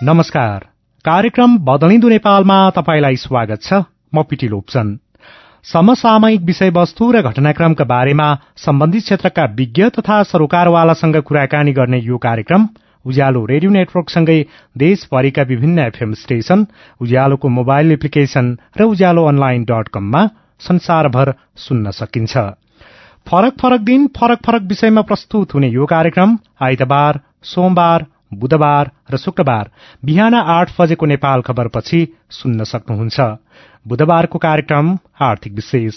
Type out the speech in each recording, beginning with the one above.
नमस्कार। कार्यक्रम बदलिँदो नेपालमा तपाईलाई स्वागत छ। म पिटी लोप्सन। समसामयिक विषयवस्तु र घटनाक्रमका बारेमा सम्बन्धित क्षेत्रका विज्ञ तथा सरोकारवालासँग कुराकानी गर्ने यो कार्यक्रम उज्यालो रेडियो नेटवर्कसँगै देशभरिका विभिन्न एफएम स्टेशन, उज्यालोको मोबाइल एप्लिकेशन र ujalloonline.com मा संसारभर सुन्न सकिन्छ। फरक फरक दिन फरक फरक विषयमा प्रस्तुत हुने यो कार्यक्रम आइतबार, सोमबार, बुधबार र शुक्रबार बिहान 8 बजेको नेपाल खबरपछि सुन्न सक्नुहुन्छ। बुधबारको कार्यक्रम आर्थिक विशेष।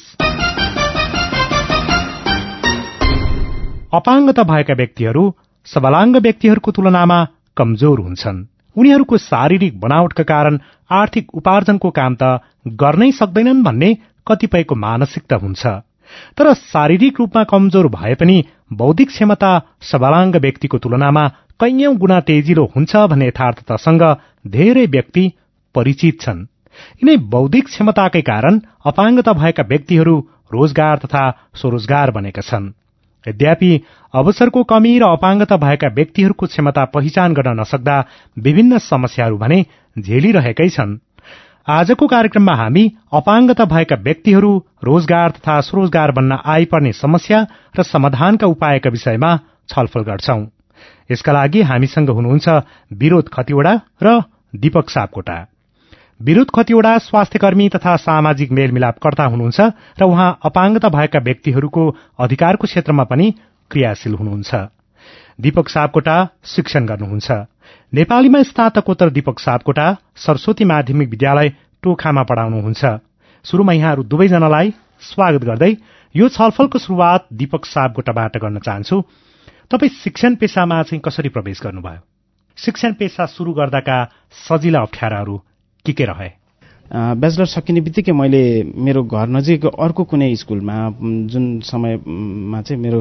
अपाङ्गता भएका व्यक्तिहरू सबलाङ्ग व्यक्तिहरूको तुलनामा कमजोर हुन्छन्। उनीहरूको शारीरिक बनावटका कारण आर्थिक उपार्जनको काम त गर्नै सक्दैनन् भन्ने कतिपयको मानसिकता हुन्छ। तर शारीरिक रूपमा कमजोर भए पनि बौद्धिक क्षमता सबलाङ्ग व्यक्तिको तुलनामा कैयौं गुणा तेजिलो हुन्छ भन्ने यथार्थतासँग धेरै व्यक्ति परिचित छन्। यिनै बौद्धिक क्षमताकै कारण अपाङ्गता भएका व्यक्तिहरू रोजगार तथा स्वरोजगार बनेका छन्। यद्यपि अवसरको कमी र अपाङ्गता भएका व्यक्तिहरूको क्षमता पहिचान गर्न नसक्दा विभिन्न समस्याहरू भने झेलिरहेकै छन्। आजको कार्यक्रममा हामी अपाङ्गता भएका व्यक्तिहरू रोजगार तथा स्वरोजगार बन्न आइपर्ने समस्या र समाधानका उपायका विषयमा छलफल गर्छौं। यसका लागि हामीसँग हुनुहुन्छ विरोध खतिवड़ा र दीपक सापकोटा। विरोध खतिवड़ा स्वास्थ्यकर्मी तथा सामाजिक मेलमिलापकर्ता हुनुहुन्छ र उहाँ अपाङ्गता भएका व्यक्तिहरूको अधिकारको क्षेत्रमा पनि क्रियाशील हुनुहुन्छ। दीपक सापकोटा शिक्षण गर्नुहुन्छ। नेपालीमा स्नातकोत्तर दीपक सापकोटा सरस्वती माध्यमिक विद्यालय टोखामा पढाउनुहुन्छ। सुरुमा यहाँहरू दुवैजनालाई स्वागत गर्दै यो छलफलको शुरूआत दीपक सापकोटाबाट गर्न चाहन्छु। तपाई शिक्षण पेशामा चाहिँ कसरी प्रवेश गर्नुभयो? शिक्षण पेशा शुरू गर्दाका सजिला अप्ठ्याराहरू के रहे? ब्याचलर सकिने बित्तिकै मैले मेरो घर नजिक अर्को कुनै स्कुलमा, जुन समयमा चाहिँ मेरो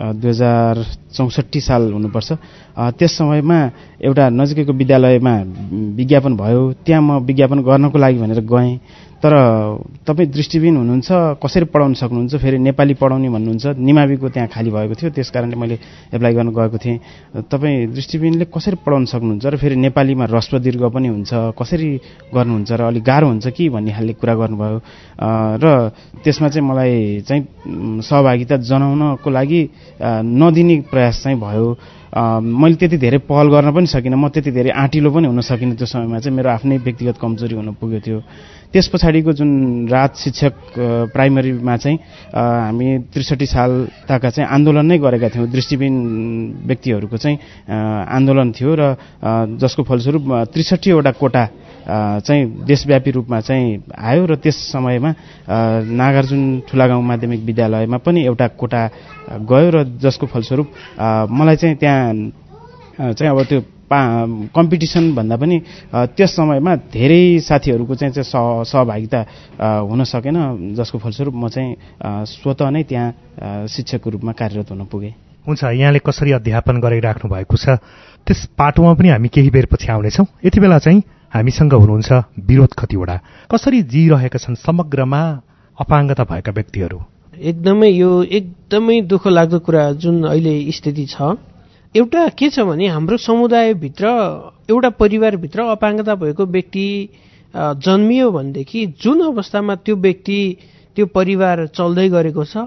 2064 साल हुनुपर्छ, त्यस समयमा एउटा नजिकैको विद्यालयमा विज्ञापन भयो। त्यहाँ म विज्ञापन गर्नको लागि भनेर गएँ। तर तपाईँ दृष्टिविहीन हुनुहुन्छ, कसरी पढाउन सक्नुहुन्छ, फेरि नेपाली पढाउने भन्नुहुन्छ। निमाविको त्यहाँ खाली भएको थियो, त्यस कारणले मैले एप्लाई गर्न गएको थिएँ। तपाईँ दृष्टिविहीनले कसरी पढाउन सक्नुहुन्छ र फेरि नेपालीमा ह्रस्व दीर्घ पनि हुन्छ, कसरी गर्नुहुन्छ र अलिक गाह्रो हुन्छ कि भन्ने खालले कुरा गर्नुभयो। र त्यसमा चाहिँ मलाई चाहिँ सहभागिता जनाउनको लागि नदिने प्रयास चाहिँ भयो। मैले त्यति धेरै पहल गर्न पनि सकिनँ, म त्यति धेरै आँटिलो पनि हुन सकिनँ। त्यो समयमा चाहिँ मेरो आफ्नै व्यक्तिगत कमजोरी हुन पुग्यो थियो। त्यस पछाडिको जुन राज शिक्षक प्राइमरीमा चाहिँ हामी 63 साल ताका चाहिँ आन्दोलन नै गरेका थियौँ। दृष्टिविहीन व्यक्तिहरूको चाहिँ आन्दोलन थियो र जसको फलस्वरूप 63 वटा कोटा चाहिँ देशव्यापी रूपमा चाहिँ आयो। र त्यस समयमा नागार्जुन ठुलागाउँ माध्यमिक विद्यालयमा पनि एउटा कोटा गयो र जसको फलस्वरूप मलाई चाहिँ त्यहाँ चाहिँ अब त्यो कम्पिटिसन भन्दा पनि त्यस समयमा धेरै साथीहरूको चाहिँ सहभागिता हुन सकेन, जसको फलस्वरूप म चाहिँ स्वतः नै त्यहाँ शिक्षकको रूपमा कार्यरत हुन पुगेँ। हुन्छ, यहाँले कसरी अध्यापन गरिराख्नु भएको छ त्यस पाटोमा पनि हामी केही बेर पछि आउनेछौँ। यति बेला चाहिँ हामीसँग हुनुहुन्छ विरोध खतिवड़ा। कसरी जिरहेका छन् समग्रमा अपाङ्गता भएका व्यक्तिहरू? एकदमै दुःख लाग्दो कुरा जुन अहिले स्थिति छ। एउटा के छ भने हाम्रो समुदायभित्र, एउटा परिवारभित्र अपाङ्गता भएको व्यक्ति जन्मियो भनेदेखि जुन अवस्थामा त्यो व्यक्ति, त्यो परिवार चल्दै गरेको छ,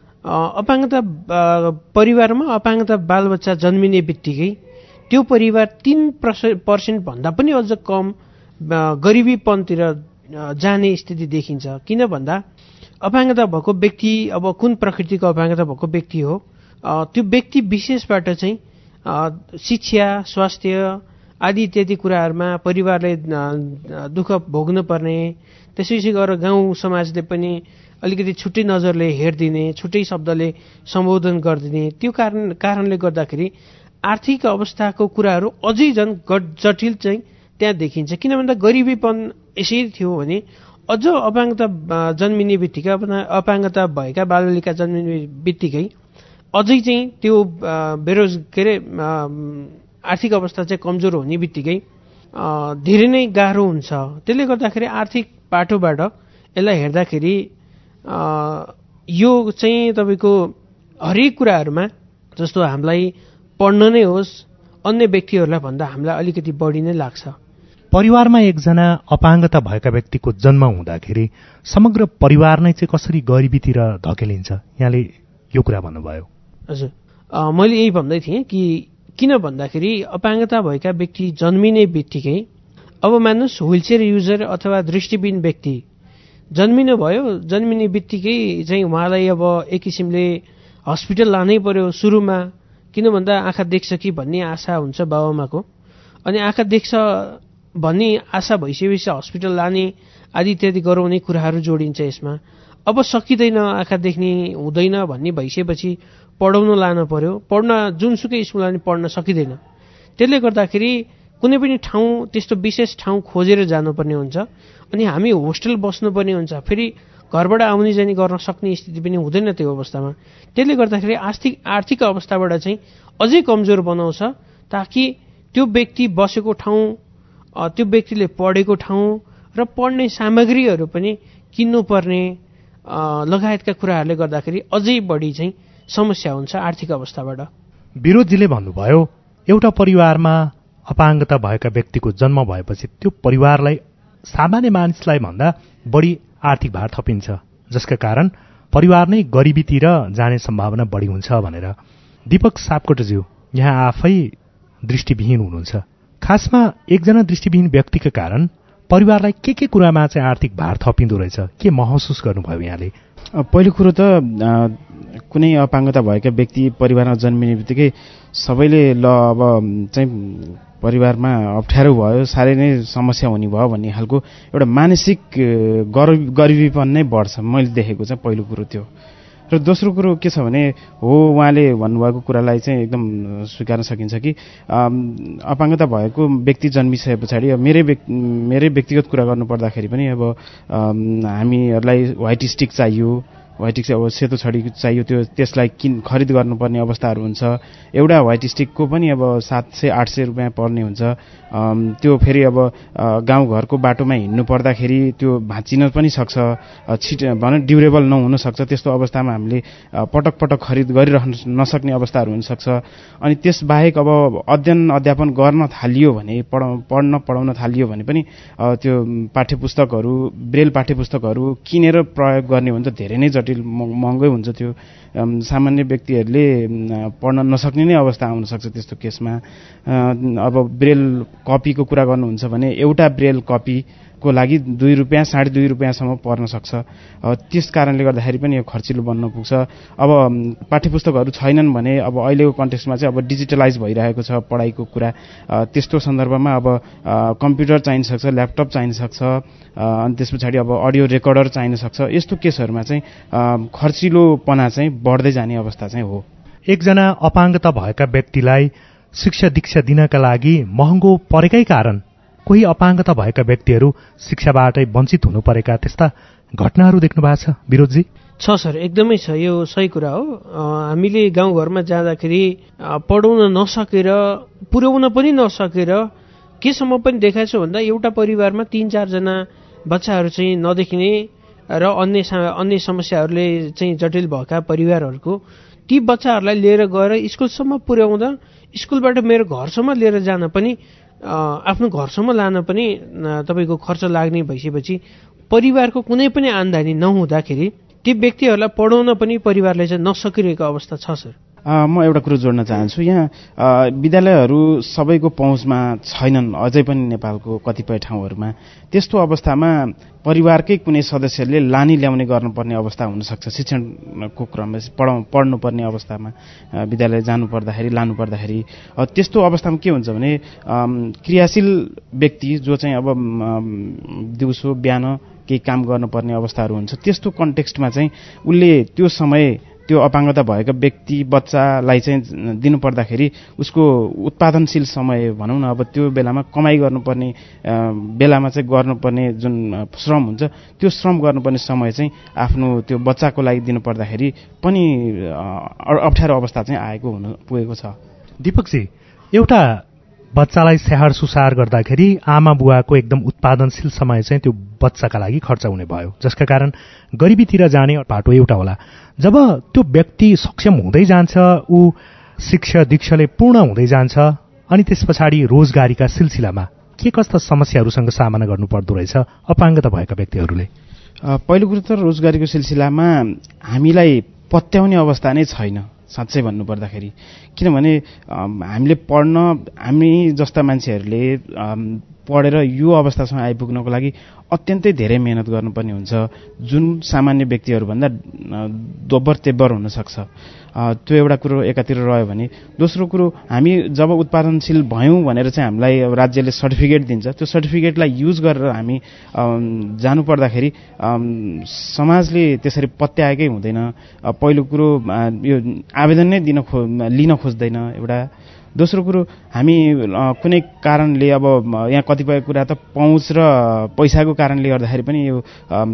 परिवारमा अपाङ्गता बालबच्चा जन्मिने बित्तिकै त्यो परिवार 3% भन्दा पनि अझ कम गरिबीपनतिर जाने स्थिति देखिन्छ। किन भन्दा अपाङ्गता भएको व्यक्ति अब कुन प्रकृतिको अपाङ्गता भएको व्यक्ति हो, त्यो व्यक्ति विशेषबाट चाहिँ शिक्षा, स्वास्थ्य आदि इत्यादि कुराहरूमा परिवारले दुःख भोग्न पर्ने, त्यसपछि गएर गाउँ समाजले पनि अलिकति छुट्टै नजरले हेरिदिने, छुट्टै शब्दले सम्बोधन गरिदिने, त्यो कारणले गर्दाखेरि आर्थिक अवस्थाको कुराहरू अझै झन् जटिल चाहिँ त्यहाँ देखिन्छ। किन भन्दा गरिबीपन यसरी थियो भने अझ अपाङ्गता जन्मिने बित्तिकै, अपाङ्गता भएका बालबालिका जन्मिने बित्तिकै अझै चाहिँ त्यो आर्थिक अवस्था चाहिँ कमजोर हुने बित्तिकै धेरै नै गाह्रो हुन्छ। त्यसले गर्दाखेरि आर्थिक पाटोबाट यसलाई हेर्दाखेरि यो चाहिँ तपाईँको हरेक कुराहरूमा, जस्तो हामीलाई पढ्न नै होस्, अन्य व्यक्तिहरूलाई भन्दा हामीलाई अलिकति बढी नै लाग्छ। परिवारमा एकजना अपाङ्गता भएका व्यक्तिको जन्म हुँदाखेरि समग्र परिवार नै चाहिँ कसरी गरिबीतिर धकेलिन्छ, यहाँले यो कुरा भन्नुभयो। हजुर, मैले यही भन्दै थिएँ कि किन भन्दाखेरि अपाङ्गता भएका व्यक्ति जन्मिने बित्तिकै, अब मान्नुहोस् व्हिलचेयर युजर अथवा दृष्टिविहीन व्यक्ति जन्मिने बित्तिकै चाहिँ उहाँलाई अब एक किसिमले हस्पिटल लानै पर्यो सुरुमा, किन भन्दा आँखा देख्छ कि भन्ने आशा हुन्छ बाबुआमाको, अनि आँखा देख्छ भन्ने आशा भइसकेपछि हस्पिटल लाने आदि इत्यादि गराउने कुराहरू जोडिन्छ यसमा। अब सकिँदैन, आँखा देख्ने हुँदैन भन्ने भइसकेपछि पढाउन लानु पर्यो, जुनसुकै स्कुल लाने पढ्न सकिँदैन। त्यसले गर्दाखेरि कुनै पनि ठाउँ त्यस्तो विशेष ठाउँ खोजेर जानुपर्ने हुन्छ, अनि हामी होस्टेल बस्नुपर्ने हुन्छ, फेरि घरबाट आउने जाने गर्न सक्ने स्थिति पनि हुँदैन त्यो अवस्थामा। त्यसले गर्दाखेरि आर्थिक अवस्थाबाट चाहिँ अझै कमजोर बनाउँछ, ताकि त्यो व्यक्ति बसेको ठाउँ, त्यो व्यक्तिले पढेको ठाउँ र पढ्ने सामग्रीहरू पनि किन्नुपर्ने लगायतका कुराहरूले गर्दाखेरि अझै बढी चाहिँ समस्या हुन्छ आर्थिक अवस्थाबाट। विरोधजीले भन्नुभयो एउटा परिवारमा अपाङ्गता भएका व्यक्तिको जन्म भएपछि त्यो परिवारलाई सामान्य मानिसलाई भन्दा बढी आर्थिक भार थपिन्छ, जसका कारण परिवार नै गरिबीतिर जाने सम्भावना बढी हुन्छ भनेर। दीपक सापकोटाज्यू, यहाँ आफै दृष्टिविहीन हुनुहुन्छ, खासमा एकजना दृष्टिविहीन व्यक्तिका कारण परिवारलाई के कुरामा चाहिँ आर्थिक भार थपिँदो रहेछ, के महसुस गर्नुभयो यहाँले? पहिलो कुरो त कुनै अपाङ्गता भएका व्यक्ति परिवारमा जन्मिने बित्तिकै सबैले ल अब चाहिँ परिवारमा अप्ठ्यारो भयो, साह्रै नै समस्या हुने भयो भन्ने खालको एउटा मानसिक गरिबीपन नै बढ्छ, मैले देखेको चाहिँ पहिलो कुरो त्यो। र दोस्रो कुरो के छ भने हो, उहाँले भन्नुभएको कुरालाई चाहिँ एकदम स्वीकार्न सकिन्छ कि अपाङ्गता भएको व्यक्ति जन्मिसके पछाडि मेरै व्यक्तिगत कुरा गर्नुपर्दाखेरि पनि अब हामीहरूलाई व्हाइट स्टिक चाहियो, व्हाइट स्टिक अब सेतो छडी चाहियो, त्यसलाई खरिद गर्नुपर्ने अवस्थाहरू हुन्छ। एउटा व्हाइट स्टिकको पनि अब 700-800 रुपियाँ पर्ने हुन्छ। त्यो फेरि अब गाउँघरको बाटोमा हिँड्नु पर्दाखेरि त्यो भाँचिन पनि सक्छ, ड्युरेबल नहुन सक्छ। त्यस्तो अवस्थामा हामीले पटक पटक खरिद गरिरहन नसक्ने अवस्थाहरू हुनसक्छ। अनि त्यसबाहेक अब अध्यापन गर्न थालियो भने, पढाउन थालियो भने पनि त्यो पाठ्यपुस्तकहरू, ब्रेल पाठ्यपुस्तकहरू किनेर प्रयोग गर्ने हुन्छ, धेरै नै जटिल महँगै हुन्छ। त्यो सामान्य व्यक्तिहरूले पढ्न नसक्ने नै अवस्था आउन सक्छ त्यस्तो केसमा। अब ब्रेल कपीको कुरा गर्नुहुन्छ भने एउटा ब्रेल कपीको लागि 2 रुपियाँ 2.5 रुपियाँसम्म पर्न सक्छ। त्यस कारणले गर्दाखेरि पनि यो खर्चिलो बन्न पुग्छ। अब पाठ्यपुस्तकहरू छैनन् भने अब अहिलेको कन्टेक्स्टमा चाहिँ अब डिजिटलाइज भइरहेको छ पढाइको कुरा, त्यस्तो सन्दर्भमा अब कम्प्युटर चाहिन सक्छ, ल्यापटप चाहिन सक्छ, अनि त्यस पछाडि अब अडियो रेकर्डर चाहिन सक्छ। यस्तो केसहरूमा चाहिँ खर्चिलोपना चाहिँ बढ्दै जाने अवस्था चाहिँ हो। एकजना अपाङ्गता भएका व्यक्तिलाई शिक्षा दीक्षा दिनका लागि महँगो परेकै कारण कोही अपाङ्गता भएका व्यक्तिहरू शिक्षाबाटै वञ्चित हुनु परेका त्यस्ता घटनाहरू देख्नु भएको छ विरोधजी? छ सर, एकदमै छ, यो सही कुरा हो। हामीले गाउँघरमा जाँदाखेरि पढाउन नसकेर, पुर्याउन पनि नसकेर केसम्म पनि देखाएको छु भन्दा एउटा परिवारमा 3-4 जना बच्चाहरू चाहिँ नदेखिने र अन्य समस्याहरूले चाहिँ जटिल भएका परिवारहरूको ती बच्चाहरूलाई लिएर गएर स्कुलसम्म पुर्याउँदा, स्कुलबाट मेरो घरसम्म लिएर जान पनि, आफ्नो घरसम्म लान पनि तपाईँको खर्च लाग्ने भइसकेपछि परिवारको कुनै पनि आम्दानी नहुँदाखेरि ती व्यक्तिहरूलाई पढाउन पनि परिवारले चाहिँ नसकिरहेको अवस्था छ सर। म एउटा कुरो जोड्न चाहन्छु। यहाँ विद्यालयहरू सबैको पहुँचमा छैनन् अझै पनि नेपालको कतिपय ठाउँहरूमा। त्यस्तो अवस्थामा परिवारकै कुनै सदस्यले लानी ल्याउने गर्नुपर्ने अवस्था हुनसक्छ। शिक्षणको क्रममा पढ्नुपर्ने अवस्थामा विद्यालय जानुपर्दाखेरि, लानुपर्दाखेरि त्यस्तो अवस्थामा के हुन्छ भने क्रियाशील व्यक्ति जो चाहिँ अब दिउँसो बिहान केही काम गर्नुपर्ने अवस्थाहरू हुन्छ, त्यस्तो कन्टेक्स्टमा चाहिँ उसले त्यो समय त्यो अपाङ्गता भएका व्यक्ति बच्चालाई चाहिँ दिनुपर्दाखेरि उसको उत्पादनशील समय भनौँ न, अब त्यो बेलामा कमाइ गर्नुपर्ने बेलामा चाहिँ गर्नुपर्ने जुन श्रम हुन्छ, त्यो श्रम गर्नुपर्ने समय चाहिँ आफ्नो त्यो बच्चाको लागि दिनुपर्दाखेरि पनि अप्ठ्यारो अवस्था चाहिँ आएको पुगेको छ। दीपकजी, एउटा बच्चालाई स्याहार सुसार गर्दाखेरि आमा बुवाको एकदम उत्पादनशील समय चाहिँ त्यो बच्चाका लागि खर्च हुने भयो, जसका कारण गरिबीतिर जाने बाटो एउटा होला। जब त्यो व्यक्ति सक्षम हुँदै जान्छ, ऊ शिक्षा दीक्षाले पूर्ण हुँदै जान्छ अनि त्यस पछाडि रोजगारीका सिलसिलामा के कस्ता समस्याहरूसँग सामना गर्नुपर्दो रहेछ अपाङ्गता भएका व्यक्तिहरूले? पहिलो कुरो त रोजगारीको सिलसिलामा हामीलाई पत्याउने अवस्था नै छैन साँच्चै भन्नुपर्दाखेरि। किनभने हामीले हामी जस्ता मान्छेहरूले पढेर यो अवस्थासम्म आइपुग्नको लागि अत्यन्तै धेरै मेहनत गर्नुपर्ने हुन्छ, जुन सामान्य व्यक्तिहरूभन्दा दोब्बर तेब्बर हुनसक्छ। त्यो एउटा कुरो एकातिर रह्यो भने, दोस्रो कुरो हामी जब उत्पादनशील भयौँ भनेर चाहिँ हामीलाई राज्यले सर्टिफिकेट दिन्छ, त्यो सर्टिफिकेटलाई युज गरेर हामी जानुपर्दाखेरि समाजले त्यसरी पत्याएकै हुँदैन। पहिलो कुरो यो आवेदन नै लिन खोज्दैन एउटा। दोस्रो कुरो हामी कुनै कारणले अब यहाँ कतिपय कुरा त पहुँच र पैसाको कारणले गर्दाखेरि पनि यो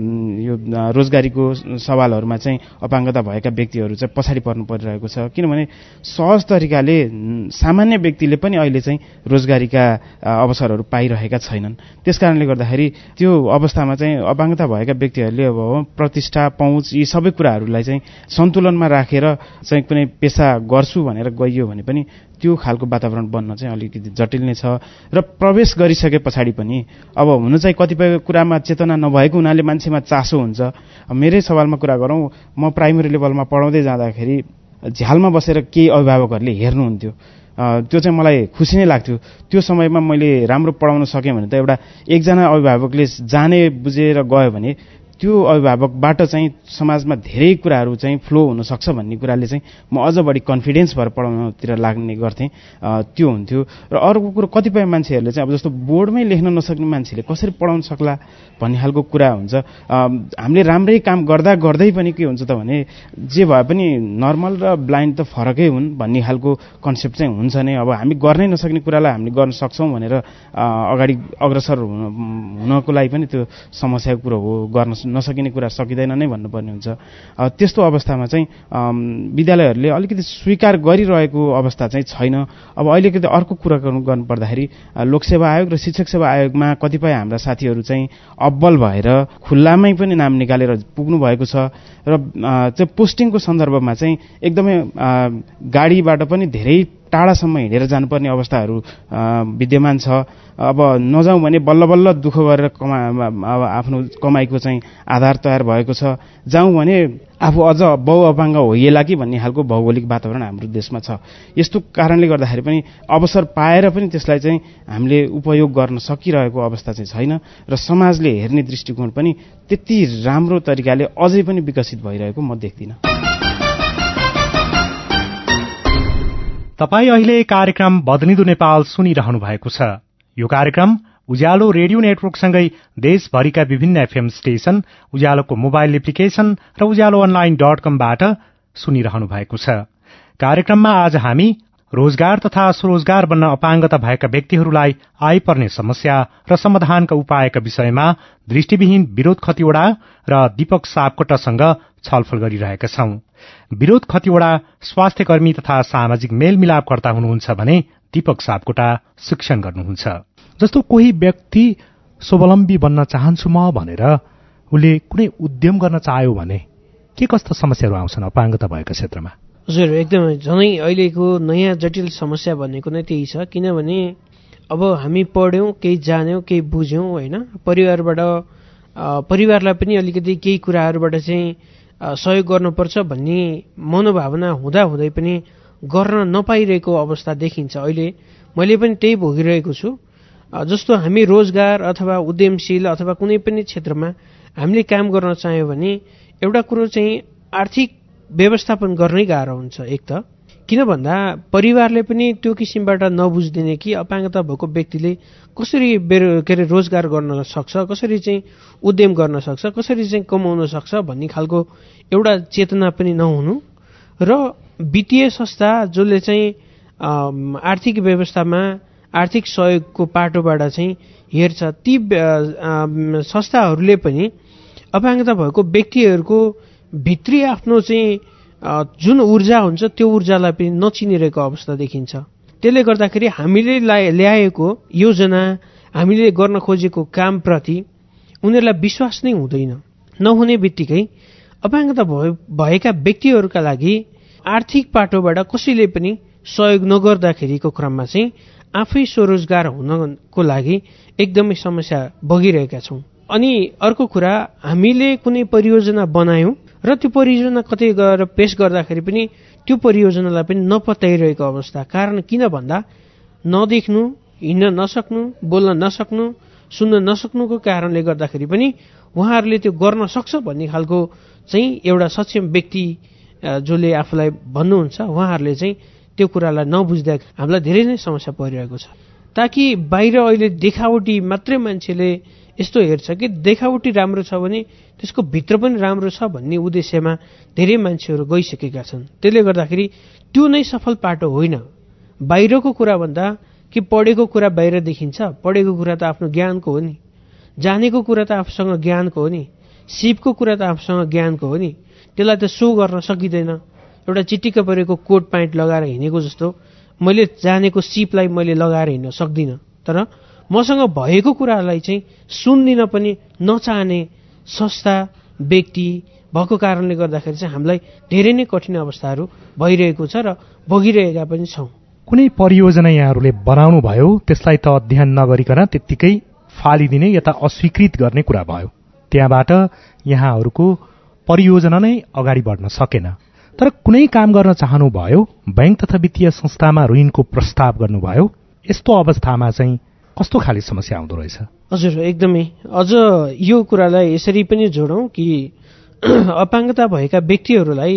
रोजगारीको सवालहरूमा चाहिँ अपाङ्गता भएका व्यक्तिहरू चाहिँ पछाडि पर्नु परिरहेको छ। किनभने सहज तरिकाले सामान्य व्यक्तिले पनि अहिले चाहिँ रोजगारीका अवसरहरू पाइरहेका छैनन्। त्यसकारणले गर्दाखेरि त्यो अवस्थामा चाहिँ अपाङ्गता भएका व्यक्तिहरूले अब प्रतिष्ठा, पहुँच यी सबै कुराहरूलाई चाहिँ सन्तुलनमा राखेर चाहिँ कुनै पेसा गर्छु भनेर गइयो भने पनि त्यो खालको वातावरण बन्न चाहिँ अलिकति जटिल नै छ। र प्रवेश गरिसके पछाडि पनि अब हुनु चाहिँ कतिपय कुरामा चेतना नभएको हुनाले मान्छेमा चासो हुन्छ। मेरै सवालमा कुरा गरौँ, म प्राइमेरी लेभलमा पढाउँदै जाँदाखेरि झ्यालमा बसेर केही अभिभावकहरूले हेर्नुहुन्थ्यो। त्यो चाहिँ मलाई खुसी नै लाग्थ्यो। त्यो समयमा मैले राम्रो पढाउन सकेँ भने त एकजना अभिभावकले जाने बुझेर गयो भने त्यो अभिभावकबाट चाहिँ समाजमा धेरै कुराहरू चाहिँ फ्लो हुनसक्छ भन्ने कुराले चाहिँ म अझ बढी कन्फिडेन्स भएर पढाउनतिर लाग्ने गर्थेँ। त्यो हुन्थ्यो। र अर्को कुरो कतिपय मान्छेहरूले चाहिँ अब जस्तो बोर्डमै लेख्न नसक्ने मान्छेले कसरी पढाउन सक्ला भन्ने खालको कुरा हुन्छ। हामीले राम्रै काम गर्दा गर्दै पनि के हुन्छ त भने जे भए पनि नर्मल र ब्लाइन्ड त फरकै हुन् भन्ने खालको कन्सेप्ट चाहिँ हुन्छ नै। अब हामी गर्नै नसक्ने कुरालाई हामीले गर्न सक्छौँ भनेर अगाडि अग्रसर हुनको लागि पनि त्यो समस्याको कुरो हो। गर्न नसकिने कुरा सकिँदैन नै भन्नुपर्ने हुन्छ। त्यस्तो अवस्थामा चाहिँ विद्यालयहरूले अलिकति स्वीकार गरिरहेको अवस्था चाहिँ छैन। अब अहिलेको अर्को कुरा गर्नुपर्दाखेरि लोकसेवा आयोग र शिक्षक सेवा आयोगमा कतिपय हाम्रा साथीहरू चाहिँ अब्बल भएर खुल्लामै पनि नाम निकालेर पुग्नु भएको छ। र त्यो पोस्टिङको सन्दर्भमा चाहिँ एकदमै गाडीबाट पनि धेरै टाढासम्म हिँडेर जानुपर्ने अवस्थाहरू विद्यमान छ। अब नजाउँ भने बल्ल बल्ल दुःख गरेर आफ्नो कमाइको चाहिँ आधार तयार भएको छ। जाउँ भने आफू अझ बहुअपाङ्ग होइएला कि भन्ने खालको भौगोलिक वातावरण हाम्रो देशमा छ। यस्तो कारणले गर्दाखेरि पनि अवसर पाएर पनि त्यसलाई चाहिँ हामीले उपयोग गर्न सकिरहेको अवस्था चाहिँ छैन। र समाजले हेर्ने दृष्टिकोण पनि त्यति राम्रो तरिकाले अझै पनि विकसित भइरहेको म देख्दिनँ। तपाईँ अहिले कार्यक्रम बदलिँदो नेपाल सुनिरहनु भएको छ। यो कार्यक्रम उज्यालो रेडियो नेटवर्कसँगै देशभरिका विभिन्न एफएम स्टेशन, उज्यालोको मोबाइल एप्लिकेशन र उज्यालो online.com-बाट सुनिरहनु भएको छ। कार्यक्रममा आज हामी रोजगार तथा स्वरोजगार बन्न अपाङ्गता भएका व्यक्तिहरूलाई आइपर्ने समस्या र समाधानका उपायका विषयमा दृष्टिविहीन विरोध खतिवड़ा र दीपक सापकोटासँग छलफल गरिरहेका छौं। विरोध खतिवड़ा स्वास्थ्यकर्मी तथा सामाजिक मेलमिलापकर्ता हुनुहुन्छ भने दीपक सापकोटा शिक्षण गर्नुहुन्छ। जस्तो कोही व्यक्ति स्वावलम्बी बन्न चाहन्छु म भनेर उसले कुनै उद्यम गर्न चाह्यो भने के कस्ता समस्याहरू आउँछन् अपाङ्गता भएका क्षेत्रमा? हजुर, एकदमै झनै अहिलेको नयाँ जटिल समस्या भनेको नै त्यही छ। किनभने अब हामी पढ्यौँ, केही जान्यौँ, केही बुझ्यौँ होइन, परिवारलाई पनि अलिकति केही कुराहरूबाट चाहिँ सहयोग गर्नुपर्छ भन्ने मनोभावना हुँदाहुँदै पनि गर्न नपाइरहेको अवस्था देखिन्छ। अहिले मैले पनि त्यही भोगिरहेको छु। जस्तो हामी रोजगार अथवा उद्यमशील अथवा कुनै पनि क्षेत्रमा हामीले काम गर्न चाह्यौँ भने एउटा कुरो चाहिँ आर्थिक व्यवस्थापन गर्नै गाह्रो हुन्छ। एक त किन भन्दा परिवारले पनि त्यो किसिमबाट नबुझ्दिने कि अपाङ्गता भएको व्यक्तिले कसरी रोजगार गर्न सक्छ, कसरी चाहिँ उद्यम गर्न सक्छ, कसरी चाहिँ कमाउन सक्छ भन्ने खालको एउटा चेतना पनि नहुनु र वित्तीय संस्था जसले चाहिँ आर्थिक व्यवस्थामा आर्थिक सहयोगको पाटोबाट चाहिँ हेर्छ, ती संस्थाहरूले पनि अपाङ्गता भएको व्यक्तिहरूको भित्री आफ्नो चाहिँ जुन ऊर्जा हुन्छ त्यो ऊर्जालाई पनि नचिनिरहेको अवस्था देखिन्छ। त्यसले गर्दाखेरि हामीले ल्याएको योजना, हामीले गर्न खोजेको कामप्रति उनीहरूलाई विश्वास नै हुँदैन। नहुने बित्तिकै अपाङ्गता भएका व्यक्तिहरूका लागि आर्थिक पाटोबाट कसैले पनि सहयोग नगर्दाखेरिको क्रममा चाहिँ आफै स्वरोजगार हुनको लागि एकदमै समस्या भोगिरहेका छौँ। अनि अर्को कुरा, हामीले कुनै परियोजना बनायौँ र त्यो परियोजना कतै गएर पेश गर्दाखेरि पनि त्यो परियोजनालाई पनि नपत्याइरहेको अवस्था। कारण किन भन्दा नदेख्नु, हिँड्न नसक्नु, बोल्न नसक्नु, सुन्न नसक्नुको कारणले गर्दाखेरि पनि उहाँहरूले त्यो गर्न सक्छ भन्ने खालको चाहिँ एउटा सक्षम व्यक्ति जसले आफूलाई भन्नुहुन्छ, उहाँहरूले चाहिँ त्यो कुरालाई नबुझ्दा हामीलाई धेरै नै समस्या परिरहेको छ। ताकि बाहिर अहिले देखावटी मात्रै मान्छेले यस्तो हेर्छ कि देखावटी राम्रो छ भने त्यसको भित्र पनि राम्रो छ भन्ने उद्देश्यमा धेरै मान्छेहरू गइसकेका छन्। त्यसले गर्दाखेरि त्यो नै सफल पाटो होइन। बाहिरको कुराभन्दा कि पढेको कुरा बाहिर देखिन्छ, पढेको कुरा त आफ्नो ज्ञानको हो नि, जानेको कुरा त आफूसँग ज्ञानको हो नि, सिपको कुरा त आफूसँग ज्ञानको हो नि। त्यसलाई त सो गर्न सकिँदैन। एउटा चिटिक्क परेको कोट प्यान्ट लगाएर हिँडेको जस्तो मैले जानेको सिपलाई मैले लगाएर हिँड्न सक्दिनँ। तर मसँग भएको कुरालाई चाहिँ सुन्दिन पनि नचाहने संस्था, व्यक्ति भएको कारणले गर्दाखेरि चाहिँ हामीलाई धेरै नै कठिन अवस्थाहरू भइरहेको छ र भोगिरहेका पनि छौँ। कुनै परियोजना यहाँहरूले बनाउनु भयो, त्यसलाई त अध्ययन नगरिकन त्यत्तिकै फालिदिने या त अस्वीकृत गर्ने कुरा भयो। त्यहाँबाट यहाँहरूको परियोजना नै अगाडि बढ्न सकेन। तर कुनै काम गर्न चाहनुभयो, बैंक तथा वित्तीय संस्थामा ऋणको प्रस्ताव गर्नुभयो, यस्तो अवस्थामा चाहिँ कस्तो खाले समस्या आउँदो रहेछ? हजुर, एकदमै। अझ यो कुरालाई यसरी पनि जोडौँ कि अपाङ्गता भएका व्यक्तिहरूलाई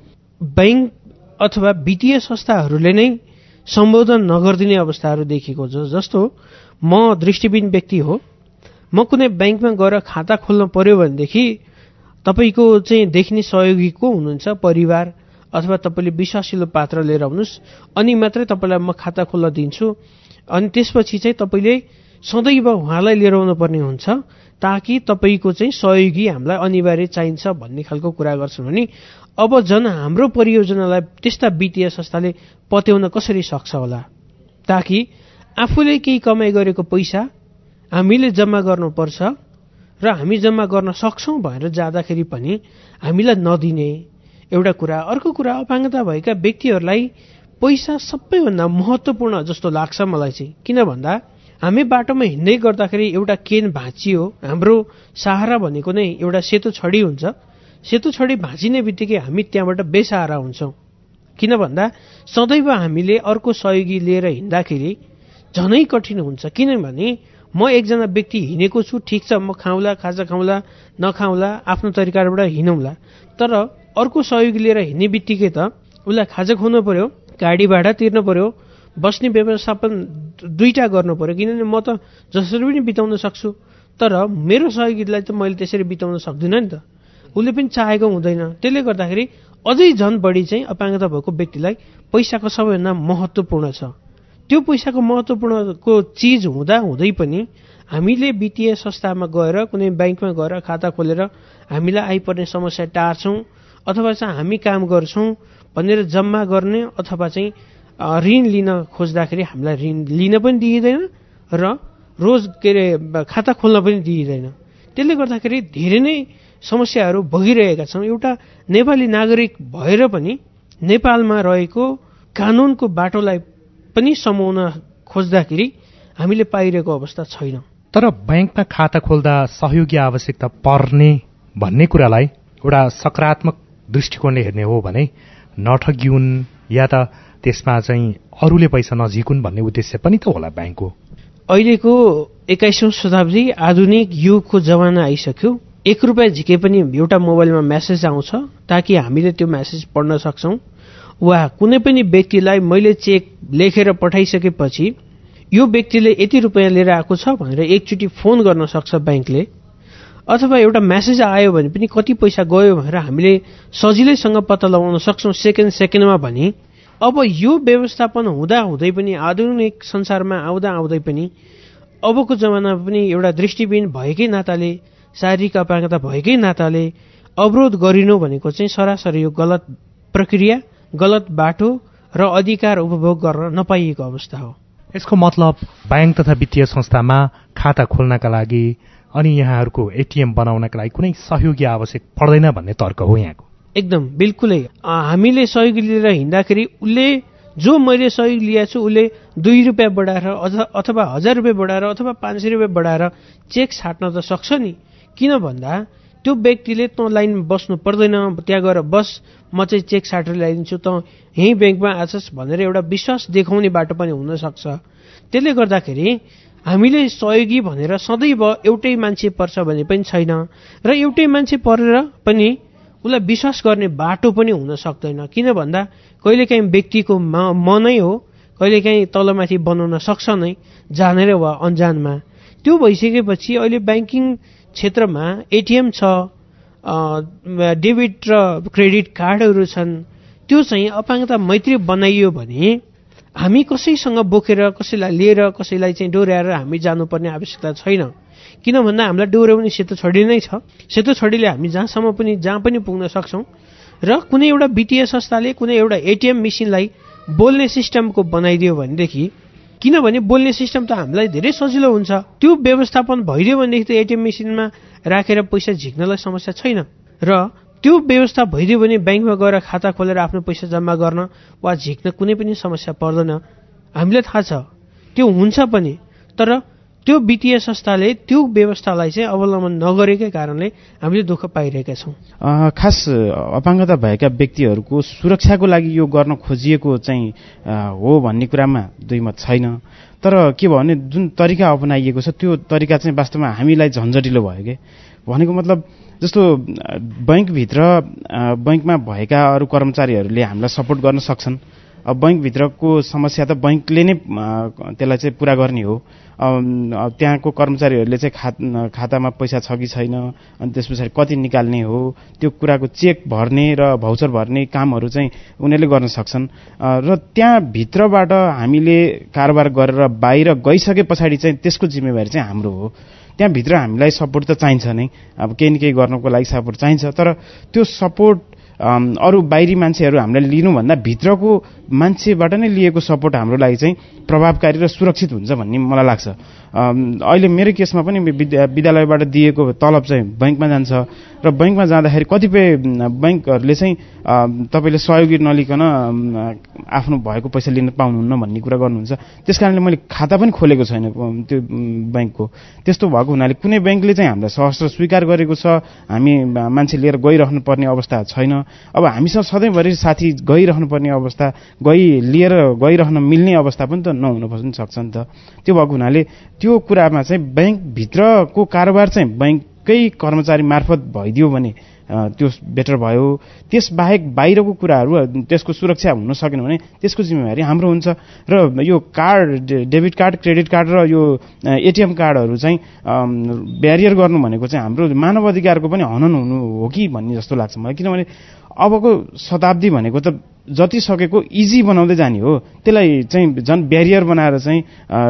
बैंक अथवा वित्तीय संस्थाहरूले नै सम्बोधन नगरिदिने अवस्थाहरू देखिएको छ। जस्तो म दृष्टिविहीन व्यक्ति हो, म कुनै बैंकमा गएर खाता खोल्न पर्यो भनेदेखि तपाईँको चाहिँ देख्ने सहयोगी को हुनुहुन्छ, परिवार अथवा तपाईँले विश्वासिलो पात्र लिएर आउनुहोस् अनि मात्रै तपाईँलाई म खाता खोल्न दिन्छु। अनि त्यसपछि चाहिँ तपाईँले सदैव उहाँलाई लिएर आउनुपर्ने हुन्छ ताकि तपाईँको चाहिँ सहयोगी हामीलाई अनिवार्य चाहिन्छ भन्ने खालको कुरा गर्छन् भने अब झन् हाम्रो परियोजनालाई त्यस्ता वित्तीय संस्थाले पत्याउन कसरी सक्छ होला? ताकि आफूले केही कमाइ गरेको पैसा हामीले जम्मा गर्नुपर्छ र हामी जम्मा गर्न सक्छौँ भनेर जाँदाखेरि पनि हामीलाई नदिने एउटा कुरा। अर्को कुरा, अपाङ्गता भएका व्यक्तिहरूलाई पैसा सबैभन्दा महत्त्वपूर्ण जस्तो लाग्छ मलाई चाहिँ। किन भन्दा हामी बाटोमा हिँड्दै गर्दाखेरि एउटा केन भाँचियो, हाम्रो सहारा भनेको नै एउटा सेतो छडी हुन्छ। सेतो छडी भाँचिने बित्तिकै हामी त्यहाँबाट बेसहारा हुन्छौँ। किन भन्दा सदैव हामीले अर्को सहयोगी लिएर हिँड्दाखेरि झनै कठिन हुन्छ। किनभने म एकजना व्यक्ति हिँडेको छु, ठिक छ, म खाउँला, खाजा खाउँला, नखाउँला, आफ्नो तरिकाबाट हिँडौँला। तर अर्को सहयोगी लिएर हिँड्ने बित्तिकै त उसलाई खाजा खुवाउनु पर्यो, गाडी भाडा तिर्नु पर्यो, बस्ने व्यवस्थापन दुईटा गर्नु पर्यो। किनभने म त जसरी पनि बिताउन सक्छु, तर मेरो सहयोगीलाई त मैले त्यसरी बिताउन सक्दिनँ नि त, उसले पनि चाहेको हुँदैन। त्यसले गर्दाखेरि अझै झन बढी चाहिँ अपाङ्गता भएको व्यक्तिलाई पैसाको सबैभन्दा महत्त्वपूर्ण छ। त्यो पैसाको महत्त्वपूर्णको चिज हुँदा हुँदै पनि हामीले वित्तीय संस्थामा गएर कुनै बैंकमा गएर खाता खोलेर हामीलाई आइपर्ने समस्या टार्छौँ अथवा चाहिँ हामी काम गर्छौँ भनेर जम्मा गर्ने अथवा चाहिँ ऋण लिन खोज्दाखेरि हामीलाई ऋण लिन पनि दिइँदैन र खाता खोल्न पनि दिइँदैन। त्यसले गर्दाखेरि धेरै नै समस्याहरू भोगिरहेका छौँ। एउटा नेपाली नागरिक भएर पनि नेपालमा रहेको कानुनको बाटोलाई पनि समाउन खोज्दाखेरि हामीले पाइरहेको अवस्था छैन। तर बैंकमा खाता खोल्दा सहयोगी आवश्यकता पर्ने भन्ने कुरालाई एउटा सकारात्मक दृष्टिकोणले हेर्ने हो भने नठगिउन् या त त्यसमा चाहिँ अरूले पैसा नझिकुन् भन्ने उद्देश्य पनि त होला बैंकको। अहिलेको 21औं शताब्दी आधुनिक युगको जमाना आइसक्यो। 1 रुपैयाँ झिके पनि एउटा मोबाइलमा मेसेज आउँछ ताकि हामीले त्यो मेसेज पढ्न सक्छौँ। वा कुनै पनि व्यक्तिलाई मैले चेक लेखेर पठाइसकेपछि यो व्यक्तिले यति रुपैयाँ लिएर आएको छ भनेर एकचोटि फोन गर्न सक्छ बैंकले। अथवा एउटा मेसेज आयो भने पनि कति पैसा गयो भनेर हामीले सजिलैसँग पत्ता लगाउन सक्छौँ सेकेन्डमा भने। अब यो व्यवस्थापन हुँदा हुँदै पनि आधुनिक संसारमा आउँदा आउँदै पनि अबको जमानामा पनि एउटा दृष्टिविहीन भएकै नाताले, शारीरिक अपाङ्गता भएकै नाताले अवरोध गरिनु भनेको चाहिँ सरासरी यो गलत प्रक्रिया, गलत बाटो र अधिकार उपभोग गर्न नपाइएको अवस्था हो। यसको मतलब बैंक तथा वित्तीय संस्थामा खाता खोल्नका लागि अनि यहाँहरूको एटीएम बनाउनका लागि कुनै सहयोगी आवश्यक पर्दैन भन्ने तर्क हो यहाँको? एकदम बिल्कुलै। हामीले सहयोगी लिएर हिँड्दाखेरि उसले जो मैले सहयोग लिएको छु उसले 2 रुपियाँ बढाएर अथवा 1000 रुपियाँ बढाएर अथवा 500 रुपियाँ बढाएर चेक छाट्न त सक्छ नि। किन भन्दा त्यो व्यक्तिले त लाइनमा बस्नु पर्दैन, त्यहाँ गएर बस म चाहिँ चेक छाटेर ल्याइदिन्छु, त यहीँ ब्याङ्कमा आछस् भनेर एउटा विश्वास देखाउने बाटो पनि हुनसक्छ। त्यसले गर्दाखेरि हामीले सहयोगी भनेर सदैव एउटै मान्छे पर्छ भन्ने पनि छैन र एउटै मान्छे परेर पनि उसलाई विश्वास गर्ने बाटो पनि हुन सक्दैन। किन भन्दा कहिलेकाहीँ व्यक्तिको मनै हो, कहिलेकाहीँ तलमाथि बनाउन सक्छ नै, जानेर वा अन्जानमा। त्यो भइसकेपछि अहिले ब्याङ्किङ क्षेत्रमा एटिएम छ, डेबिट र क्रेडिट कार्डहरू छन्। त्यो चाहिँ अपाङ्गता मैत्री बनाइयो भने हामी कसैसँग बोकेर, कसैलाई लिएर, कसैलाई चाहिँ डोर्याएर हामी जानुपर्ने आवश्यकता छैन। किन भन्दा हामीलाई डोर्याउने सेतो छडी नै छ। सेतो छडीले हामी जहाँ पनि पुग्न सक्छौँ। र कुनै एउटा वित्तीय संस्थाले कुनै एउटा एटिएम मेसिनलाई बोल्ने सिस्टमको बनाइदियो भनेदेखि, किनभने बोल्ने सिस्टम त हामीलाई धेरै सजिलो हुन्छ, त्यो व्यवस्थापन भइदियो भनेदेखि त एटिएम मेसिनमा राखेर पैसा झिक्नलाई समस्या छैन। र त्यो व्यवस्था भइदियो भने ब्याङ्कमा गएर खाता खोलेर आफ्नो पैसा जम्मा गर्न वा झिक्न कुनै पनि समस्या पर्दैन। हामीलाई थाहा छ त्यो हुन्छ पनि, तर त्यो वित्तीय संस्थाले त्यो व्यवस्थालाई चाहिँ अवलम्बन नगरेकै कारणले हामीले दुःख पाइरहेका छौँ। खास अपाङ्गता भएका व्यक्तिहरूको सुरक्षाको लागि यो गर्न खोजिएको चाहिँ हो भन्ने कुरामा दुईमत छैन। तर के भयो भने जुन तरिका अपनाइएको छ त्यो तरिका चाहिँ वास्तवमा हामीलाई झन्झटिलो भयो के। भनेको मतलब जस्तो बैंकभित्र बैंकमा भएका अरू कर्मचारीहरूले हामीलाई सपोर्ट गर्न सक्छन्। अब बैंकभित्रको समस्या त बैंकले नै त्यसलाई चाहिँ पुरा गर्ने हो। त्यहाँको कर्मचारीहरूले चाहिँ खातामा पैसा छ कि छैन, अनि त्यस पछाडि कति निकाल्ने हो, त्यो कुराको चेक भर्ने र भाउचर भर्ने कामहरू चाहिँ उनीहरूले गर्न सक्छन्। र त्यहाँ भित्रबाट हामीले कारोबार गरेर बाहिर गइसके पछाडि चाहिँ त्यसको जिम्मेवारी चाहिँ हाम्रो हो। त्यहाँभित्र हामीलाई सपोर्ट त चाहिन्छ नै, अब केही न केही गर्नको लागि सपोर्ट चाहिन्छ। तर त्यो सपोर्ट अरू बाहिरी मान्छेहरू हामीलाई लिनुभन्दा भित्रको मान्छेबाट नै लिएको सपोर्ट हाम्रो लागि चाहिँ प्रभावकारी र सुरक्षित हुन्छ भन्ने मलाई लाग्छ। अहिले मेरो केसमा पनि विद्यालयबाट दिएको तलब चाहिँ बैंकमा जान्छ र बैंकमा जाँदाखेरि कतिपय बैंकहरूले चाहिँ तपाईँले सहयोगी नलिकन आफ्नो भएको पैसा लिन पाउनुहुन्न भन्ने कुरा गर्नुहुन्छ। त्यस कारणले मैले खाता पनि खोलेको छैन त्यो बैंकको। त्यस्तो भएको हुनाले कुनै बैंकले चाहिँ हामीलाई सहर्ष स्वीकार गरेको छ, हामी मान्छे लिएर गइरहनु पर्ने अवस्था छैन। अब हामीसँग सधैँभरि साथी गइरहनु पर्ने अवस्था, लिएर गइरहन मिल्ने अवस्था पनि त नहुन पनि सक्छ नि त। त्यो भएको हुनाले त्यो कुरामा चाहिँ बैंकभित्रको कारोबार चाहिँ बैंककै कर्मचारी मार्फत भइदियो भने त्यो बेटर भयो। त्यसबाहेक बाहिरको कुराहरू त्यसको सुरक्षा हुन सकेन भने त्यसको जिम्मेवारी हाम्रो हुन्छ। र यो card, debit card, credit card र यो एटिएम कार्डहरू चाहिँ ब्यारियर गर्नु भनेको चाहिँ हाम्रो मानव अधिकारको पनि हनन हुनु हो कि भन्ने जस्तो लाग्छ मलाई। किनभने अबको शताब्दी भनेको त जति सकेको इजी बनाउँदै जाने हो, त्यसलाई चाहिँ झन् ब्यारियर बनाएर चाहिँ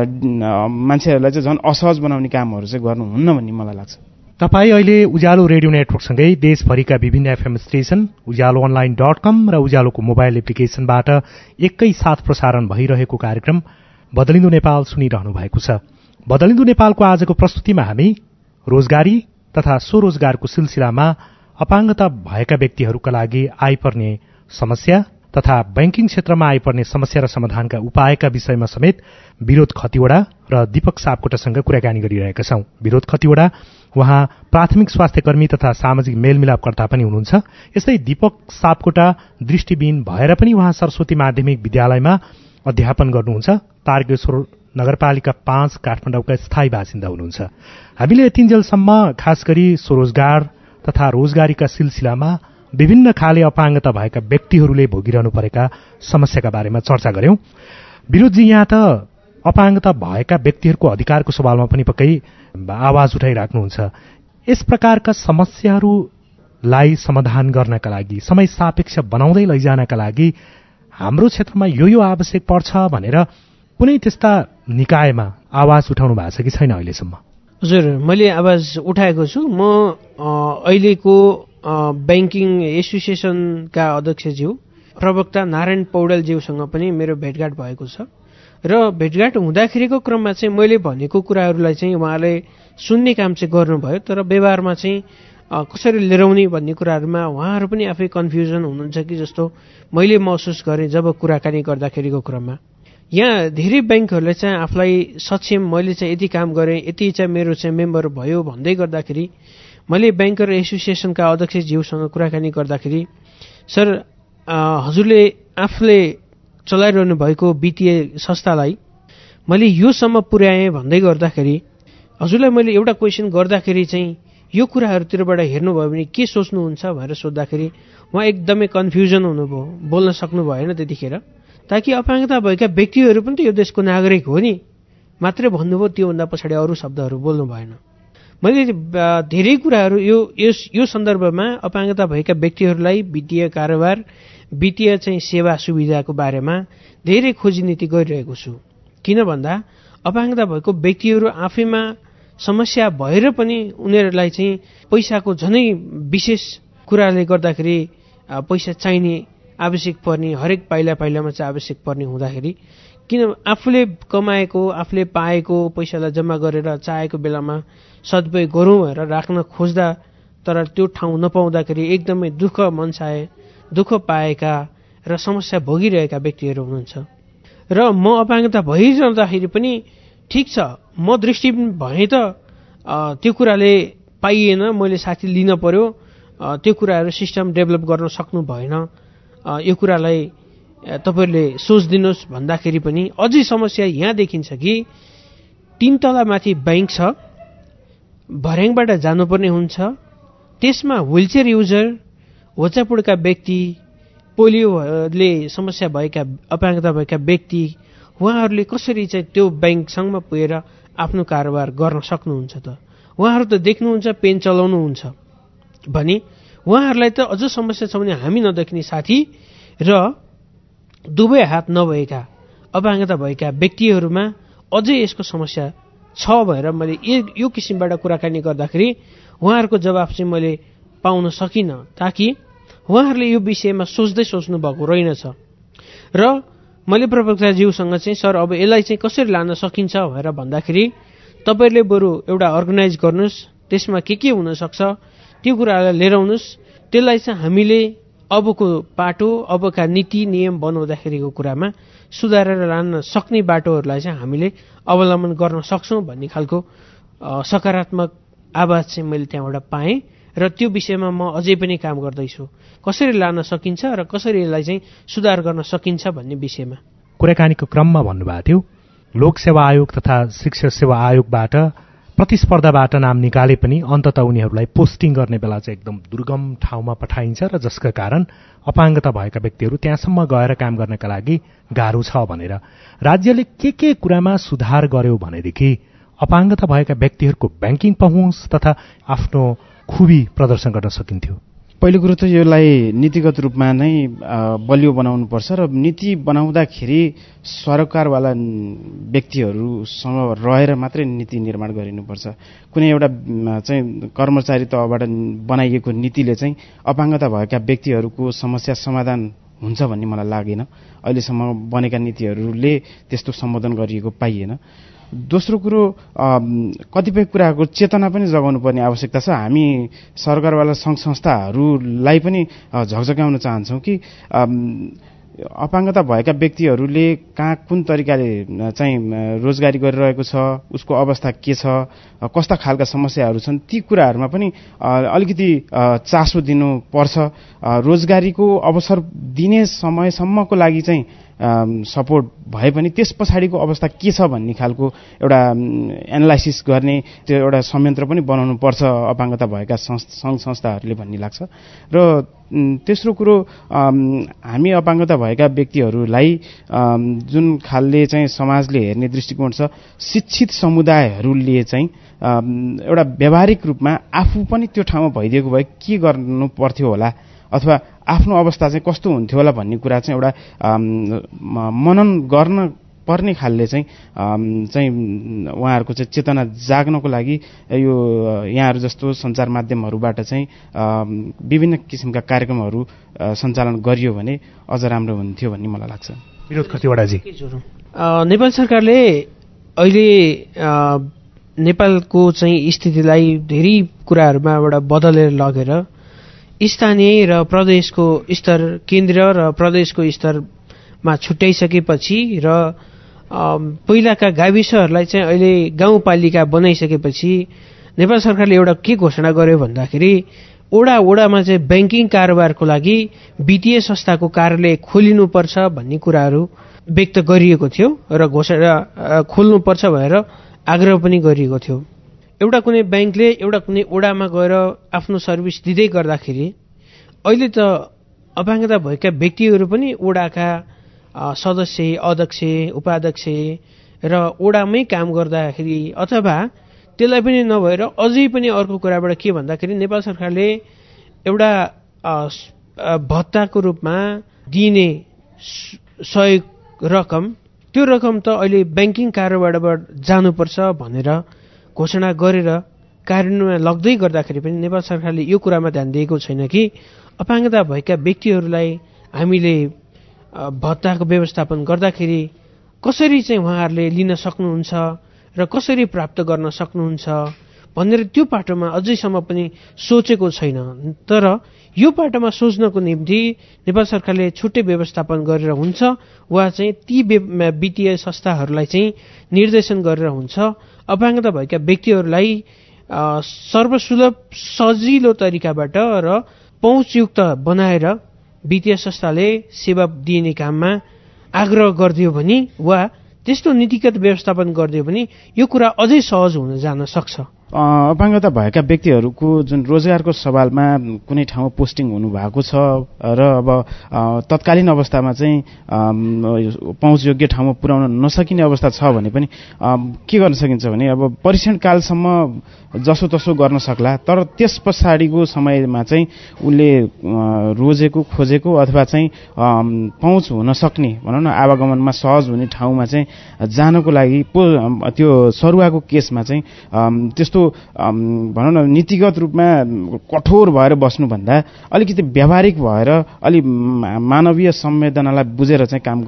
मान्छेहरूलाई चाहिँ झन् असहज बनाउने कामहरू चाहिँ गर्नुहुन्न भन्ने मलाई लाग्छ। तपाईँ अहिले उज्यालो रेडियो नेटवर्कसँगै देशभरिका विभिन्न एफएम स्टेशन, उज्यालो online.com र उज्यालोको मोबाइल एप्लिकेशनबाट एकैसाथ प्रसारण भइरहेको कार्यक्रम बदलिँदो नेपाल सुनिरहनु भएको छ। बदलिँदो नेपालको आजको प्रस्तुतिमा हामी रोजगारी तथा स्वरोजगारको सिलसिलामा अपाङ्गता भएका व्यक्तिहरूका लागि आइपर्ने समस्या तथा बैंकिङ क्षेत्रमा आइपर्ने समस्या र समाधानका उपायका विषयमा समेत विरोध खतिवड़ा र दीपक सापकोटासँग कुराकानी गरिरहेका छौं। विरोध खतिवड़ा उहाँ प्राथमिक स्वास्थ्य कर्मी तथा सामाजिक मेलमिलापकर्ता पनि हुनुहुन्छ। यस्तै दीपक सापकोटा दृष्टिविहीन भएर पनि उहाँ सरस्वती माध्यमिक विद्यालयमा अध्यापन गर्नुहुन्छ। तारकेश्वर नगरपालिका 5 काठमाडौँका स्थायी बासिन्दा हुनुहुन्छ। हामीले यतिन्जेलसम्म खास गरी स्वरोजगार तथा रोजगारीका सिलसिलामा विभिन्न खाले अपाङ्गता भएका व्यक्तिहरूले भोगिरहनु परेका समस्याका बारेमा चर्चा गर्यौं। विरोधजी, यहाँ त अपाङ्गता भएका व्यक्तिहरूको अधिकारको सवालमा पनि पक्कै आवाज उठाइराख्नुहुन्छ। यस प्रकारका समस्याहरूलाई समाधान गर्नका लागि, समय सापेक्ष बनाउँदै लैजानका लागि हाम्रो क्षेत्रमा यो आवश्यक पर्छ भनेर कुनै त्यस्ता निकायमा आवाज उठाउनु भएको छ कि छैन अहिलेसम्म? हजुर, मैले आवाज उठाएको छु। म अहिलेको ब्याङ्किङ एसोसिएसनका अध्यक्षज्यू प्रवक्ता नारायण पौडेलज्यूसँग पनि मेरो भेटघाट भएको छ र भेटघाट हुँदाखेरिको क्रममा चाहिँ मैले भनेको कुराहरूलाई चाहिँ उहाँले सुन्ने काम चाहिँ गर्नुभयो। तर व्यवहारमा चाहिँ कसरी लिएर आउने भन्ने कुराहरूमा उहाँहरू पनि आफै कन्फ्युजन हुनुहुन्छ कि जस्तो मैले महसुस गरेँ जब कुराकानी गर्दाखेरिको क्रममा। यहाँ धेरै ब्याङ्कहरूले चाहिँ आफूलाई सक्षम, मैले चाहिँ यति काम गरेँ, यति चाहिँ मेरो चाहिँ मेम्बर भयो भन्दै गर्दाखेरि मैले ब्याङ्कर एसोसिएसनका अध्यक्षज्यूसँग कुराकानी गर्दाखेरि, सर हजुरले आफूले चलाइरहनु भएको वित्तीय संस्थालाई मैले योसम्म पुर्याएँ भन्दै गर्दाखेरि हजुरलाई मैले एउटा क्वेसन गर्दाखेरि चाहिँ यो कुराहरूतिरबाट हेर्नुभयो भने के सोच्नुहुन्छ भनेर सोद्धाखेरि उहाँ एकदमै कन्फ्युजन हुनुभयो, बोल्न सक्नु भएन त्यतिखेर। ताकि अपाङ्गता भएका व्यक्तिहरू पनि त यो देशको नागरिक हो नि मात्रै भन्नुभयो, त्योभन्दा पछाडि अरू शब्दहरू बोल्नु भएन। मैले धेरै कुराहरू यो सन्दर्भमा अपाङ्गता भएका व्यक्तिहरूलाई वित्तीय कारोबार, वित्तीय चाहिँ सेवा सुविधाको बारेमा धेरै खोजी नीति गरिरहेको छु। किन भन्दा अपाङ्गता भएको व्यक्तिहरू आफैमा समस्या भएर पनि उनीहरूलाई चाहिँ पैसाको झनै विशेष कुराले गर्दाखेरि पैसा चाहिने आवश्यक पर्ने, हरेक पाइला पाइलामा चाहिँ आवश्यक पर्ने हुँदाखेरि किन आफूले कमाएको, आफूले पाएको पैसालाई जम्मा गरेर चाहेको बेलामा सदुपयोग गरौँ भनेर राख्न खोज्दा तर त्यो ठाउँ नपाउँदाखेरि एकदमै दुःख मनसाए, दुःख पाएका र समस्या भोगिरहेका व्यक्तिहरू हुनुहुन्छ। र म अपाङ्गता भइरहँदाखेरि पनि ठिक छ, म दृष्टिबिन भए त त्यो कुराले पाइएन, मैले साथी लिन पर्यो, त्यो कुराहरू सिस्टम डेभलप गर्न सक्नु भएन, यो कुरालाई तपाईँहरूले सोचिदिनुहोस् भन्दाखेरि पनि अझै समस्या यहाँ देखिन्छ कि 3 तला माथि ब्याङ्क छ, भर्याङबाट जानुपर्ने हुन्छ, त्यसमा व्हिलचेयर युजर, होचापुडका व्यक्ति, पोलियोले समस्या भएका अपाङ्गता भएका व्यक्ति, उहाँहरूले कसरी चाहिँ त्यो ब्याङ्कसँगमा पुगेर आफ्नो कारोबार गर्न सक्नुहुन्छ त? उहाँहरू त देख्नुहुन्छ पेन चलाउनुहुन्छ भने उहाँहरूलाई त अझ समस्या छ भने हामी नदेख्ने साथी र दुवै हात नभएका अपाङ्गता भएका व्यक्तिहरूमा अझै यसको समस्या छ भनेर मैले यो किसिमबाट कुराकानी गर्दाखेरि उहाँहरूको जवाफ चाहिँ मैले पाउन सकिनँ, ताकि उहाँहरूले यो विषयमा सोच्नु भएको रहेनछ। र मैले प्रवक्ताज्यूसँग चाहिँ सर अब यसलाई चाहिँ कसरी लान सकिन्छ भनेर भन्दाखेरि तपाईँहरूले बरु एउटा अर्गनाइज गर्नुहोस्, त्यसमा के हुनसक्छ त्यो कुरालाई लिएर आउनुहोस्, त्यसलाई चाहिँ हामीले अबको बाटो, अबका नीति नियम बनाउँदाखेरिको कुरामा सुधारेर लान सक्ने बाटोहरूलाई चाहिँ हामीले अवलम्बन गर्न सक्छौँ भन्ने खालको सकारात्मक आवाज चाहिँ मैले त्यहाँबाट पाएँ र त्यो विषयमा म अझै पनि काम गर्दैछु, कसरी लान सकिन्छ र कसरी यसलाई चाहिँ सुधार गर्न सकिन्छ भन्ने विषयमा। कुराकानीको क्रममा भन्नुभएको थियो लोकसेवा आयोग तथा शिक्षा सेवा आयोगबाट प्रतिस्पर्धाबाट नाम निकाले पनि अन्ततः उनीहरूलाई पोस्टिङ गर्ने बेला चाहिँ एकदम दुर्गम ठाउँमा पठाइन्छ र जसका कारण अपाङ्गता भएका व्यक्तिहरू त्यहाँसम्म गएर काम गर्नका लागि गाह्रो छ भनेर राज्यले के कुरामा सुधार गर्यो भनेदेखि अपाङ्गता भएका व्यक्तिहरूको ब्याङ्किङ पहुँच तथा आफ्नो खुबी प्रदर्शन गर्न सकिन्थ्यो। पहिलो कुरो त यसलाई नीतिगत रूपमा नै बलियो बनाउनुपर्छ र नीति बनाउँदाखेरि सरकारवाला व्यक्तिहरूसँग रहेर मात्रै नीति निर्माण गरिनुपर्छ। कुनै एउटा चाहिँ कर्मचारी तहबाट बनाइएको नीतिले चाहिँ अपाङ्गता भएका व्यक्तिहरूको समस्या समाधान हुन्छ भन्ने मलाई लागेन। अहिलेसम्म बनेका नीतिहरूले त्यस्तो सम्बोधन गरिएको पाइएन। दोस्रो कुरो, कतिपय कुराको चेतना पनि जगाउनु पर्ने आवश्यकता छ। हामी सरकारवाला सङ्घ संस्थाहरूलाई पनि झकझकाउन चाहन्छौँ कि अपाङ्गता भएका व्यक्तिहरूले कहाँ कुन तरिकाले चाहिँ रोजगारी गरिरहेको छ, उसको अवस्था के छ, कस्ता खालका समस्याहरू छन्, ती कुराहरूमा पनि अलिकति चासो दिनुपर्छ। रोजगारीको अवसर दिने समयसम्मको लागि चाहिँ सपोर्ट भए पनि त्यस पछाडिको अवस्था के छ भन्ने खालको एउटा एनालाइसिस गर्ने त्यो एउटा संयन्त्र पनि बनाउनु पर्छ अपाङ्गता भएका सङ्घ संस्थाहरूले भन्ने लाग्छ। र तेस्रो कुरो, हामी अपाङ्गता भएका व्यक्तिहरूलाई जुन खालले चाहिँ समाजले हेर्ने दृष्टिकोण छ, शिक्षित समुदायहरूले चाहिँ एउटा व्यावहारिक रूपमा आफू पनि त्यो ठाउँमा भइदिएको भए के गर्नु पर्थ्यो होला अथवा आफ्नो अवस्था चाहिँ कस्तो हुन्थ्यो होला भन्ने कुरा चाहिँ एउटा मनन गर्न पर्ने खालले चाहिँ उहाँहरूको चाहिँ चेतना जाग्नको लागि यो यहाँहरू जस्तो सञ्चार माध्यमहरूबाट चाहिँ विभिन्न किसिमका कार्यक्रमहरू सञ्चालन गरियो भने अझ राम्रो हुन्थ्यो भन्ने मलाई लाग्छ। विनोद खतिवडाजी, नेपाल सरकारले अहिले नेपालको चाहिँ स्थितिलाई धेरै कुराहरूमाबाट बदलेर लगेर स्थानीय र प्रदेशको स्तर, केन्द्र र प्रदेशको स्तरमा छुट्याइसकेपछि र पहिलाका गाविसहरूलाई चाहिँ अहिले गाउँपालिका बनाइसकेपछि नेपाल सरकारले एउटा के घोषणा गर्यो भन्दाखेरि ओडामा चाहिँ ब्याङ्किङ कारोबारको लागि वित्तीय संस्थाको कार्यालय खोलिनुपर्छ भन्ने कुराहरू व्यक्त गरिएको थियो र घोषणा खोल्नुपर्छ भनेर आग्रह पनि गरिएको थियो। एउटा कुनै ब्याङ्कले एउटा कुनै ओडामा गएर आफ्नो सर्भिस दिँदै गर्दाखेरि अहिले त अपाङ्गता भएका व्यक्तिहरू पनि ओडाका सदस्य, अध्यक्ष, उपाध्यक्ष र ओडामै काम गर्दाखेरि अथवा त्यसलाई पनि नभएर अझै पनि अर्को कुराबाट के भन्दाखेरि नेपाल सरकारले एउटा भत्ताको रूपमा दिने सहयोग रकम, त्यो रकम त अहिले ब्याङ्किङ कारोबारबाट जानुपर्छ भनेर घोषणा गरेर कार्यान्वयनमा लग्दै गर्दाखेरि पनि नेपाल सरकारले यो कुरामा ध्यान दिएको छैन कि अपाङ्गता भएका व्यक्तिहरूलाई हामीले भत्ताको व्यवस्थापन गर्दाखेरि कसरी चाहिँ उहाँहरूले लिन सक्नुहुन्छ र कसरी प्राप्त गर्न सक्नुहुन्छ भनेर त्यो पाटोमा अझैसम्म पनि सोचेको छैन। तर यो पाटोमा सोच्नको निम्ति नेपाल सरकारले छुट्टै व्यवस्थापन गरेर हुन्छ वा चाहिँ ती वित्तीय संस्थाहरूलाई चाहिँ निर्देशन गरेर हुन्छ अपाङ्गता भएका व्यक्तिहरूलाई सर्वसुलभ सजिलो तरिकाबाट र पहुँचयुक्त बनाएर वित्तीय संस्थाले सेवा दिने काममा आग्रह गरिदियो भने वा त्यस्तो नीतिगत व्यवस्थापन गरिदियो भने यो कुरा अझै सहज हुन जान सक्छ। अपाङ्गता भएका व्यक्तिहरूको जुन रोजगारको सवालमा कुनै ठाउँमा पोस्टिङ हुनुभएको छ र अब तत्कालीन अवस्थामा चाहिँ पहुँचयोग्य ठाउँमा पुर्याउन नसकिने अवस्था छ भने पनि के गर्न सकिन्छ भने अब परीक्षणकालसम्म जसोतसो गर्न सक्ला, तर त्यस पछाडिको समयमा चाहिँ उसले रोजेको खोजेको अथवा चाहिँ पहुँच हुन सक्ने भनौँ न आवागमनमा सहज हुने ठाउँमा चाहिँ जानको लागि त्यो सरुवाको केसमा चाहिँ त्यस्तो भनौँ न नीतिगत रूपमा कठोर भएर बस्नुभन्दा अलिकति व्यावहारिक भएर अलि मानवीय संवेदनालाई बुझेर चाहिँ काम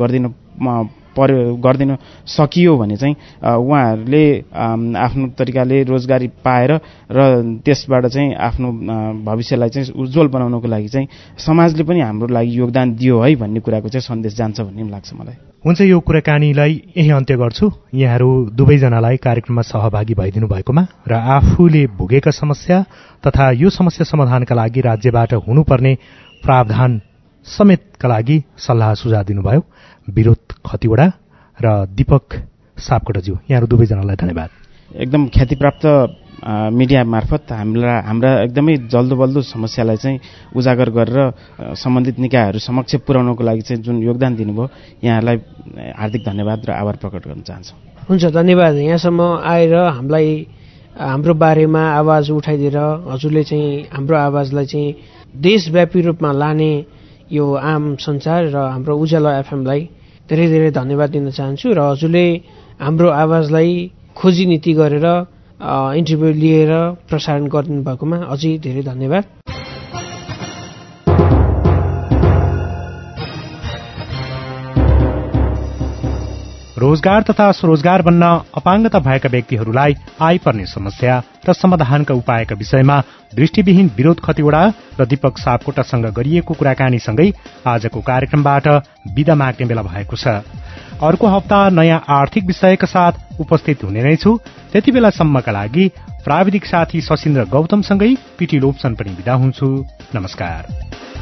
गरिदिन सकियो भने चाहिँ उहाँहरूले आफ्नो तरिकाले रोजगारी पाएर र त्यसबाट चाहिँ आफ्नो भविष्यलाई चाहिँ उज्जवल बनाउनको लागि चाहिँ समाजले पनि हाम्रो लागि योगदान दियो है भन्ने कुराको चाहिँ सन्देश जान्छ भन्ने लाग्छ मलाई। हुन्छ, यो कुराकानीलाई यही अन्त्य गर्छु। यहाँहरू दुवैजनालाई कार्यक्रममा सहभागी भइदिनु भएकोमा र आफूले भोगेका समस्या तथा यो समस्या समाधानका लागि राज्यबाट हुनुपर्ने प्रावधान समेतका लागि सल्लाह सुझाव दिनुभयो विरोध खतिवडा र दीपक सापकोटाज्यू, यहाँहरू दुवैजनालाई धन्यवाद। एकदम ख्यातिप्राप्त मिडिया मार्फत हाम्रा एकदमै जल्दोबल्दो समस्यालाई चाहिँ उजागर गरेर सम्बन्धित निकायहरू समक्ष पुर्याउनको लागि चाहिँ जुन योगदान दिनुभयो यहाँहरूलाई हार्दिक धन्यवाद र आभार प्रकट गर्न चाहन्छु। हुन्छ, धन्यवाद। यहाँसम्म आएर हामीलाई हाम्रो बारेमा आवाज उठाइदिएर हजुरले चाहिँ हाम्रो आवाजलाई चाहिँ देशव्यापी रूपमा लाने यो आम सञ्चार र हाम्रो उज्यालो एफएमलाई धेरै धेरै धन्यवाद दिन चाहन्छु र हजुरले हाम्रो आवाजलाई खोजी नीति गरेर इन्टरभ्यू लिएर प्रसारण गरिदिनु भएकोमा अझै धेरै धन्यवाद। रोजगार तथा स्वरोजगार बन्न अपाङ्गता भएका व्यक्तिहरूलाई आइपर्ने समस्या र समाधानका उपायका विषयमा दृष्टिविहीन विरोध खतिवडा र दीपक सापकोटासँग गरिएको कुराकानीसँगै आजको कार्यक्रमबाट बिदा माग्ने बेला भएको छ। अर्को हप्ता नयाँ आर्थिक विषयका साथ उपस्थित हुने नै छु। त्यति बेलासम्मका लागि प्राविधिक साथी सशिन्द्र गौतमसँगै पिटी लोप्सन पनि बिदा हुन्छु। नमस्कार।